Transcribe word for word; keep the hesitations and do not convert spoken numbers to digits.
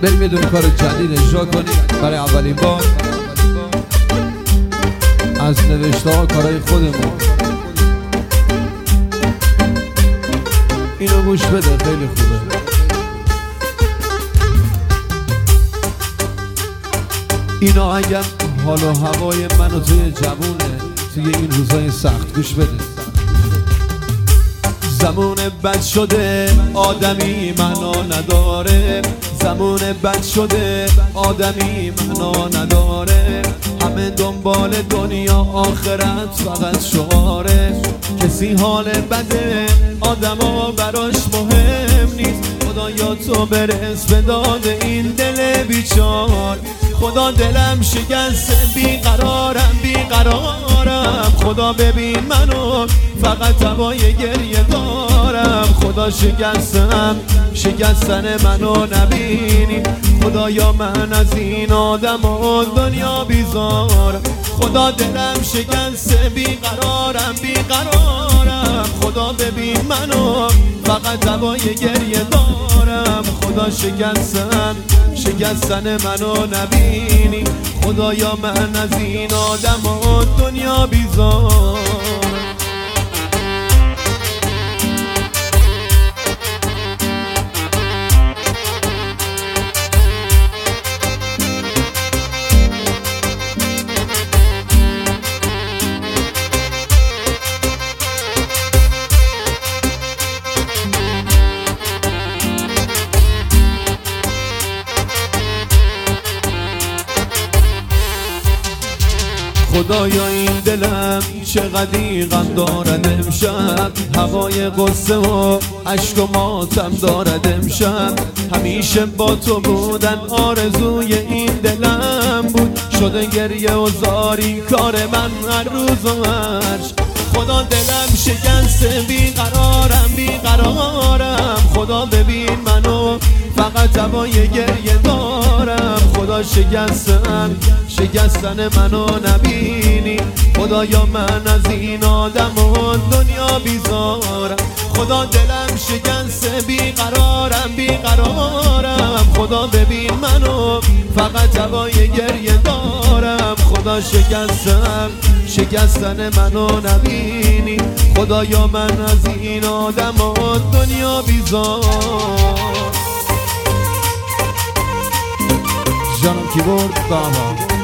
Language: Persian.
بریم یه دونه کار جدید اجرا کنیم برای اولین بار از نوشته ها کارهای خودمون. اینو گوش بده، خیلی خوبه. اینا اگر حال و هوای من و توی جوونه توی این روزای سخت، گوش بده. زمان بد شده آدمی معنا نداره، زمان بد شده آدمی معنا نداره، همه دنبال دنیا آخرت فقط شعاره، کسی حال بده آدما براش مهم نیست، خدایا تو برس به داد این دل بیچار، خدا دلم شکسته بیقرارم بیقرارم، خدا ببین منو فقط هوای گریه دارم، خدا شکستم شکستن منو نبینی، خدایا من از این آدم و دنیا بیزارم، خدا دلم شکسته بیقرارم بیقرارم، خدا ببین منو فقط هوای گریه دارم، خدا شکستم شکستن منو نبینی، خدایا من از این آدم و دنیا بیزارم. خدایا این دلم چقدر غم دارد امشب، هوای غصه و عشق و ماتم دارد امشب، همیشه با تو بودن آرزوی این دلم بود، شده گریه و زاری کار من هر روز و هرش، خدا دلم شکسته بیقرارم بیقرارم، خدا ببین منو فقط هوای گریه دارم، خدا شکستم شکستن منو نبینی، خدایا من از این آدم و دنیا بیزارم، خدا دلم شکسته بیقرارم بیقرارم، خدا ببین منو فقط هوای گریه دارم، خدا شکستم شکستن منو نبینی، خدایا من از این آدم و دنیا بیزارم. جانم کیبورد بابا